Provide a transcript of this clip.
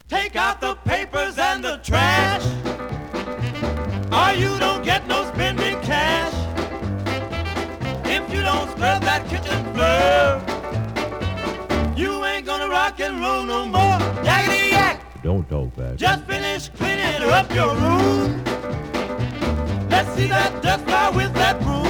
Take out the papers and the trash, or you don't get no spending cash. If you don't scrub that kitchen floor, you ain't gonna rock and roll no more. Yakety yak! Don't talk back. Just finish cleaning up your room. Let's see that dust fly with that broom.